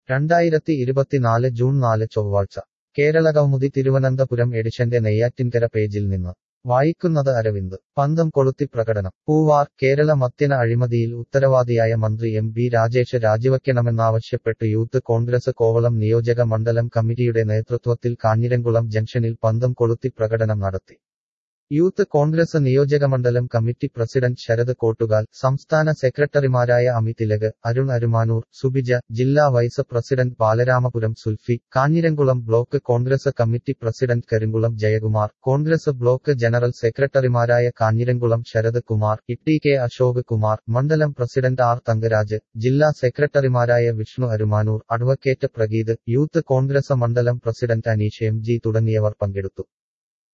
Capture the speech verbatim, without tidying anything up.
രണ്ടായിരത്തി ഇരുപത്തിനാല് ജൂൺ നാല് ചൊവ്വാഴ്ച കേരളകൗമുദി തിരുവനന്തപുരം എഡിഷന്റെ നെയ്യാറ്റിൻകര പേജിൽ നിന്ന് വായിക്കുന്നത് അരവിന്ദ് പന്തം കൊളുത്തി പ്രകടനം പൂവാർ കേരള മദ്യന അഴിമതിയിൽ ഉത്തരവാദിയായ മന്ത്രി എം ബി രാജേഷ് രാജിവയ്ക്കണമെന്നാവശ്യപ്പെട്ട് യൂത്ത് കോൺഗ്രസ് കോവളം നിയോജക മണ്ഡലം കമ്മിറ്റിയുടെ നേതൃത്വത്തിൽ കാഞ്ഞിരംകുളം ജംഗ്ഷനിൽ പന്തം കൊളുത്തി പ്രകടനം നടത്തി യൂത്ത് കോൺഗ്രസ് നിയോജകമണ്ഡലം കമ്മിറ്റി പ്രസിഡന്റ് ശരത് കോട്ടുകാൽ സംസ്ഥാന സെക്രട്ടറിമാരായ അമി തിലക് അരുൺ അരുമാനൂർ സുബിജ ജില്ലാ vice president Balaramapuram Sulfi Kanjiramkulam block Congress committee president Karinkulam Jayakumar Congress block general സെക്രട്ടറിമാരായ കാഞ്ഞിരംകുളം ശരത് കുമാർ ഇട്ടി കെ അശോക് കുമാർ മണ്ഡലം പ്രസിഡന്റ് ആർ തങ്കരാജ് ജില്ലാ സെക്രട്ടറിമാരായ വിഷ്ണു അരുമാനൂർ അഡ്വക്കേറ്റ് പ്രഗീത് യൂത്ത് കോൺഗ്രസ് മണ്ഡലം പ്രസിഡന്റ് അനീഷ് എം ജി തുടങ്ങിയവർ പങ്കെടുത്തു.